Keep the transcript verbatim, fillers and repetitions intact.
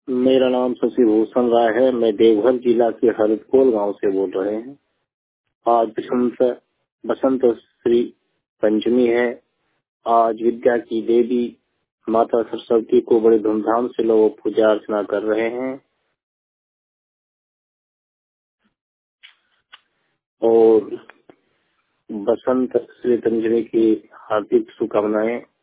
मेरा नाम शशि भूषण राय है। मैं देवघर जिला के हरदकोल गांव से बोल रहे हैं। आज बसंत बसंत श्री पंचमी है। आज विद्या की देवी माता सरस्वती को बड़े धूमधाम से लोग पूजा अर्चना कर रहे हैं और बसंत श्री पंचमी की हार्दिक शुभकामनाएं।